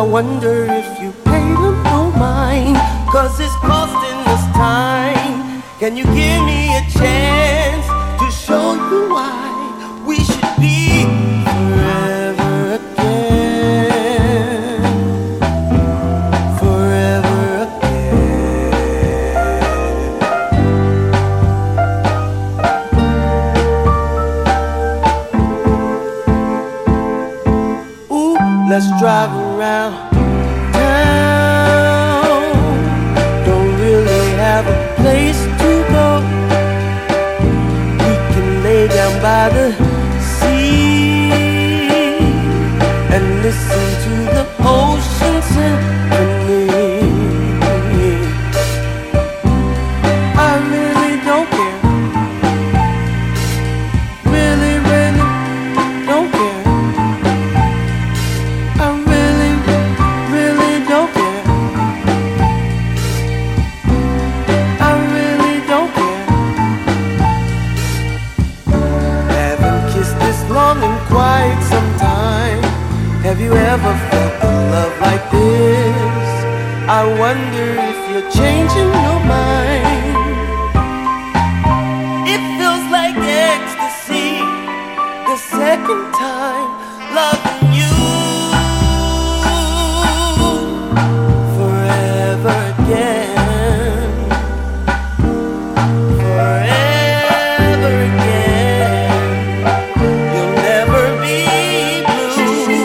wonder if you paid him no mind, 'cause it's costing us time. Can you give me a chance to show you why we should be forever again? Forever again. Ooh, let's drive around town. Don't really have a place to go. We can lay down by the sea and listen to the ocean symphony. I really don't care. Really, really don't care. I really, really don't care. I really don't care. Haven't kissed this long in quite some time. Have you ever felt a love like this? I wonder if you're changing your mind.